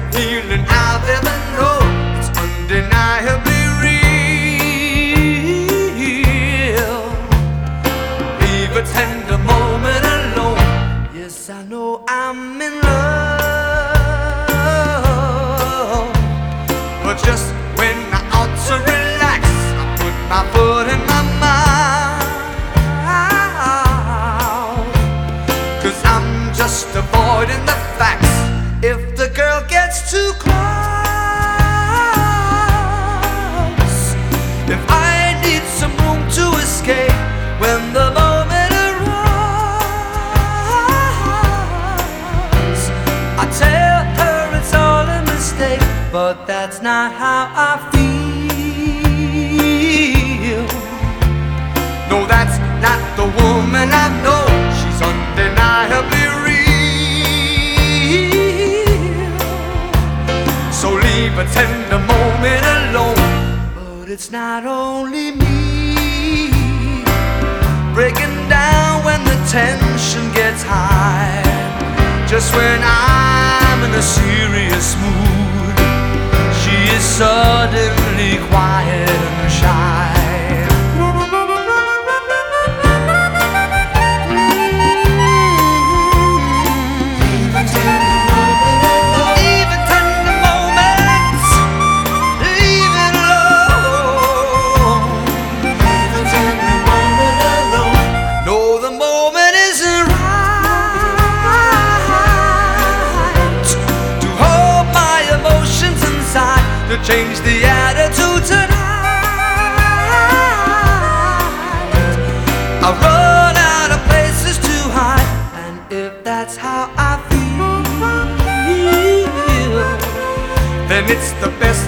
feeling I've ever known. It's undeniably real. Leave a tender moment alone. Yes, I know I'm in love, but just when I ought to relax, I put my foot in my mouth, 'cause I'm just avoiding the facts. If the girl gets too close, if I need some room to escape when the moment arrives, I tell her it's all a mistake, but that's not how I feel. No, that's not the woman I know. She's undeniably real. So leave a tender moment alone. But it's not only me breaking down when the tension gets high. Just when I'm in a serious mood, she is suddenly quiet and shy. To change the attitude tonight, I run out of places to hide. And if that's how I feel, then it's the best